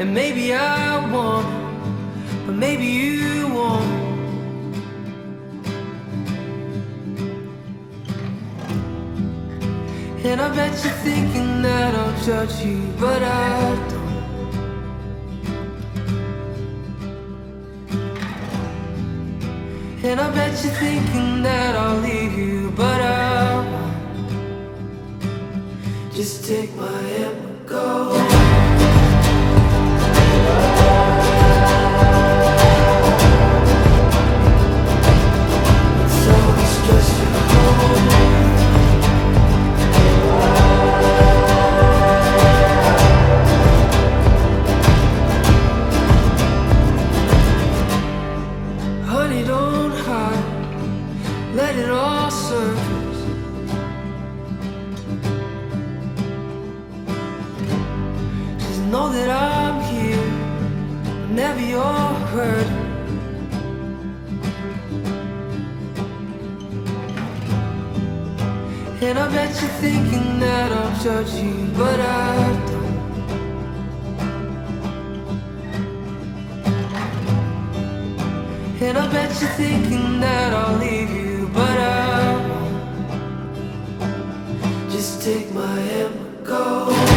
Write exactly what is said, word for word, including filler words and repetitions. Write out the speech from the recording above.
And maybe I won't, but maybe you won't. And I bet you're thinking that I'll judge you, but I don't. And I bet you're thinking that I'll leave you, but I won't. Just take my hand and go. It's all the stress you hold. Honey, don't hide, let it all surface. Just know that I'm here whenever you're hurting. And I bet you're thinking that I'll judge you, but I don't. And I bet you're thinking that I'll leave you, but I won't. Just take my hand and go.